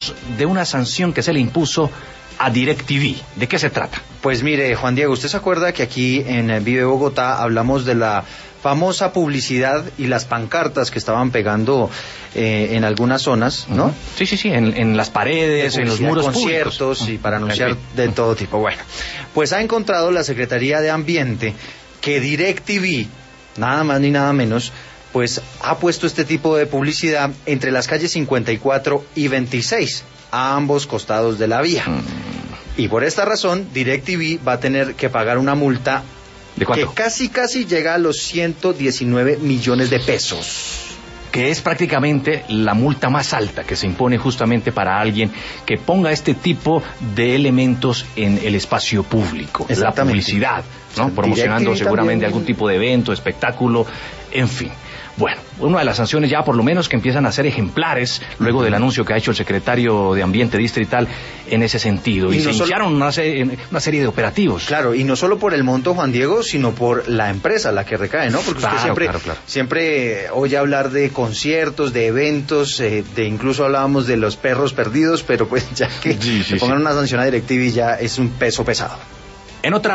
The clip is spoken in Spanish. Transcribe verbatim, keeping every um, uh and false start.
hablemos de una sanción que se le impuso a DirecTV. ¿De qué se trata? Pues mire, Juan Diego, ¿usted se acuerda que aquí en Vive Bogotá hablamos de la famosa publicidad y las pancartas que estaban pegando eh, en algunas zonas, ¿no? Uh-huh. Sí, sí, sí, en, en las paredes, en los muros conciertos públicos. Y para anunciar uh-huh. de todo tipo. Bueno, pues ha encontrado la Secretaría de Ambiente que DirecTV, nada más ni nada menos, pues ha puesto este tipo de publicidad entre las calles cincuenta y cuatro y veintiséis, a ambos costados de la vía. Mm. Y por esta razón, DirecTV va a tener que pagar una multa ¿de cuánto? Que casi casi llega a los ciento diecinueve millones de pesos. Que es prácticamente la multa más alta que se impone justamente para alguien que ponga este tipo de elementos en el espacio público. La publicidad, ¿no? Promocionando seguramente también algún tipo de evento, espectáculo, en fin. Bueno, una de las sanciones ya por lo menos que empiezan a ser ejemplares luego del anuncio que ha hecho el secretario de Ambiente distrital en ese sentido. Y, y no se solo... iniciaron una serie, una serie de operativos. Claro, y no solo por el monto, Juan Diego, sino por la empresa la que recae, ¿no? Porque claro, usted siempre, claro, claro. siempre oye hablar de conciertos, de eventos, eh, de incluso hablábamos de los perros perdidos, pero pues ya que sí, sí, le pongan sí. una sanción a DirecTV ya es un peso pesado. En otra